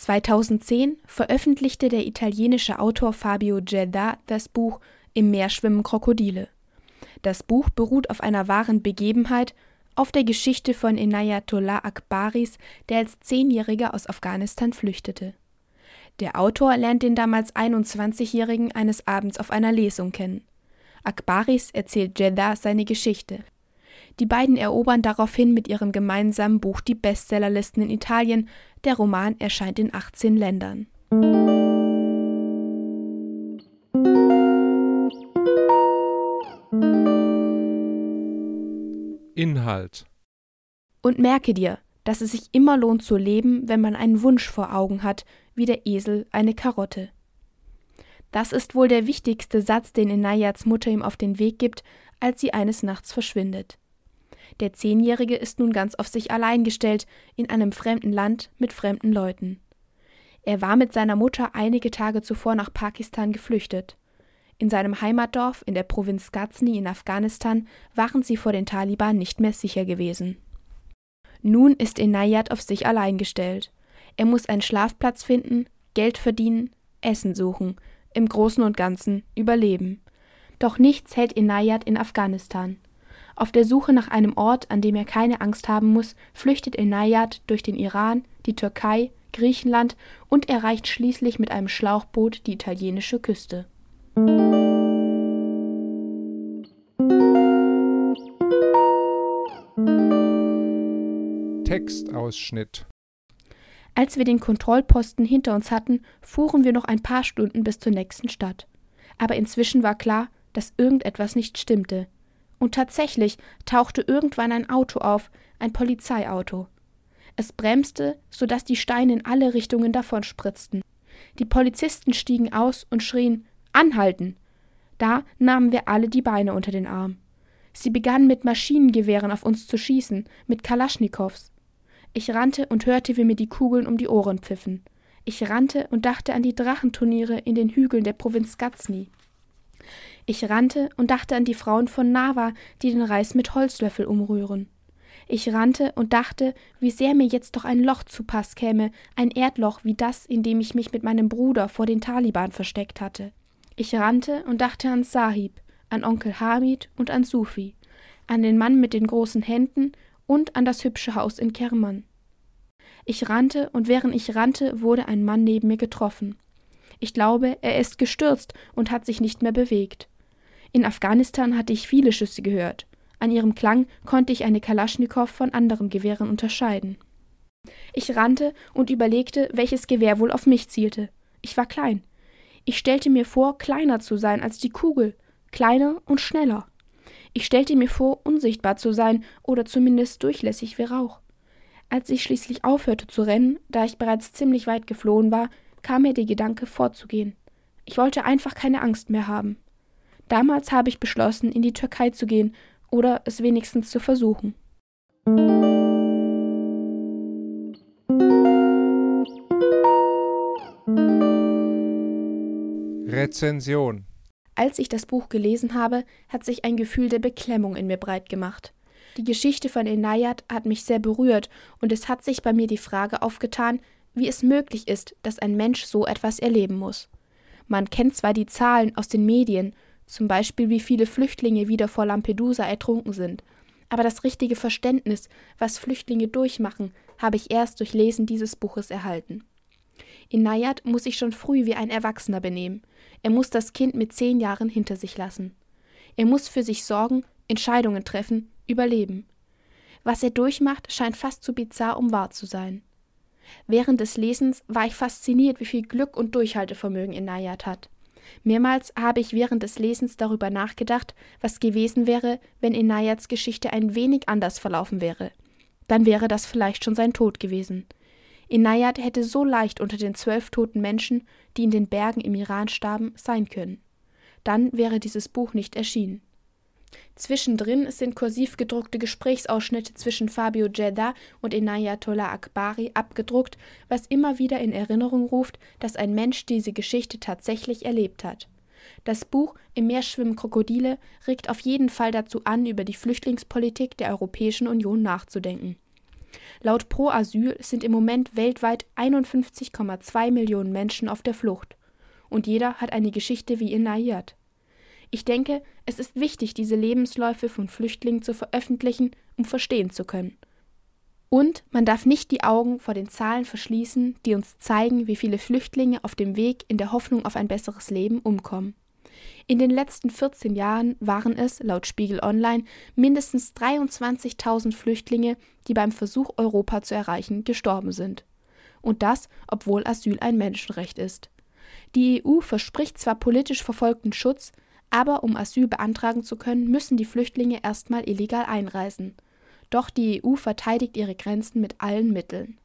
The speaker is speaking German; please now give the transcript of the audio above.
2010 veröffentlichte der italienische Autor Fabio Gedda das Buch Im Meer schwimmen Krokodile. Das Buch beruht auf einer wahren Begebenheit, auf der Geschichte von Enayatollah Akbaris, der als 10-Jähriger aus Afghanistan flüchtete. Der Autor lernt den damals 21-Jährigen eines Abends auf einer Lesung kennen. Akbaris erzählt Gedda seine Geschichte. Die beiden erobern daraufhin mit ihrem gemeinsamen Buch die Bestsellerlisten in Italien. Der Roman erscheint in 18 Ländern. Inhalt. Und merke dir, dass es sich immer lohnt zu leben, wenn man einen Wunsch vor Augen hat, wie der Esel eine Karotte. Das ist wohl der wichtigste Satz, den Enayats Mutter ihm auf den Weg gibt, als sie eines Nachts verschwindet. Der 10-Jährige ist nun ganz auf sich allein gestellt, in einem fremden Land mit fremden Leuten. Er war mit seiner Mutter einige Tage zuvor nach Pakistan geflüchtet. In seinem Heimatdorf in der Provinz Ghazni in Afghanistan waren sie vor den Taliban nicht mehr sicher gewesen. Nun ist Enayat auf sich allein gestellt. Er muss einen Schlafplatz finden, Geld verdienen, Essen suchen, im Großen und Ganzen überleben. Doch nichts hält Enayat in Afghanistan. Auf der Suche nach einem Ort, an dem er keine Angst haben muss, flüchtet Enayat durch den Iran, die Türkei, Griechenland und erreicht schließlich mit einem Schlauchboot die italienische Küste. Textausschnitt. Als wir den Kontrollposten hinter uns hatten, fuhren wir noch ein paar Stunden bis zur nächsten Stadt. Aber inzwischen war klar, dass irgendetwas nicht stimmte. Und tatsächlich tauchte irgendwann ein Auto auf, ein Polizeiauto. Es bremste, sodass die Steine in alle Richtungen davonspritzten. Die Polizisten stiegen aus und schrien: »Anhalten!« Da nahmen wir alle die Beine unter den Arm. Sie begannen mit Maschinengewehren auf uns zu schießen, mit Kalaschnikows. Ich rannte und hörte, wie mir die Kugeln um die Ohren pfiffen. Ich rannte und dachte an die Drachenturniere in den Hügeln der Provinz Ghazni. Ich rannte und dachte an die Frauen von Nawa, die den Reis mit Holzlöffel umrühren. Ich rannte und dachte, wie sehr mir jetzt doch ein Loch zu Pass käme, ein Erdloch wie das, in dem ich mich mit meinem Bruder vor den Taliban versteckt hatte. Ich rannte und dachte an Sahib, an Onkel Hamid und an Sufi, an den Mann mit den großen Händen und an das hübsche Haus in Kerman. Ich rannte und während ich rannte, wurde ein Mann neben mir getroffen. Ich glaube, er ist gestürzt und hat sich nicht mehr bewegt. In Afghanistan hatte ich viele Schüsse gehört. An ihrem Klang konnte ich eine Kalaschnikow von anderen Gewehren unterscheiden. Ich rannte und überlegte, welches Gewehr wohl auf mich zielte. Ich war klein. Ich stellte mir vor, kleiner zu sein als die Kugel, kleiner und schneller. Ich stellte mir vor, unsichtbar zu sein oder zumindest durchlässig wie Rauch. Als ich schließlich aufhörte zu rennen, da ich bereits ziemlich weit geflohen war, kam mir der Gedanke, fortzugehen. Ich wollte einfach keine Angst mehr haben. Damals habe ich beschlossen, in die Türkei zu gehen oder es wenigstens zu versuchen. Rezension. Als ich das Buch gelesen habe, hat sich ein Gefühl der Beklemmung in mir breit gemacht. Die Geschichte von Enayat hat mich sehr berührt und es hat sich bei mir die Frage aufgetan, wie es möglich ist, dass ein Mensch so etwas erleben muss. Man kennt zwar die Zahlen aus den Medien, zum Beispiel wie viele Flüchtlinge wieder vor Lampedusa ertrunken sind, aber das richtige Verständnis, was Flüchtlinge durchmachen, habe ich erst durch Lesen dieses Buches erhalten. Enayat muss sich schon früh wie ein Erwachsener benehmen. Er muss das Kind mit 10 Jahren hinter sich lassen. Er muss für sich sorgen, Entscheidungen treffen, überleben. Was er durchmacht, scheint fast zu bizarr, um wahr zu sein. Während des Lesens war ich fasziniert, wie viel Glück und Durchhaltevermögen Enayat hat. Mehrmals habe ich während des Lesens darüber nachgedacht, was gewesen wäre, wenn Enayats Geschichte ein wenig anders verlaufen wäre. Dann wäre das vielleicht schon sein Tod gewesen. Enayat hätte so leicht unter den 12 toten Menschen, die in den Bergen im Iran starben, sein können. Dann wäre dieses Buch nicht erschienen. Zwischendrin sind kursiv gedruckte Gesprächsausschnitte zwischen Fabio Gedda und Enayatollah Akbari abgedruckt, was immer wieder in Erinnerung ruft, dass ein Mensch diese Geschichte tatsächlich erlebt hat. Das Buch Im Meer schwimmen Krokodile regt auf jeden Fall dazu an, über die Flüchtlingspolitik der Europäischen Union nachzudenken. Laut Pro Asyl sind im Moment weltweit 51,2 Millionen Menschen auf der Flucht. Und jeder hat eine Geschichte wie in Nayat. Ich denke, es ist wichtig, diese Lebensläufe von Flüchtlingen zu veröffentlichen, um verstehen zu können. Und man darf nicht die Augen vor den Zahlen verschließen, die uns zeigen, wie viele Flüchtlinge auf dem Weg in der Hoffnung auf ein besseres Leben umkommen. In den letzten 14 Jahren waren es, laut Spiegel Online, mindestens 23.000 Flüchtlinge, die beim Versuch, Europa zu erreichen, gestorben sind. Und das, obwohl Asyl ein Menschenrecht ist. Die EU verspricht zwar politisch Verfolgten Schutz, aber um Asyl beantragen zu können, müssen die Flüchtlinge erstmal illegal einreisen. Doch die EU verteidigt ihre Grenzen mit allen Mitteln.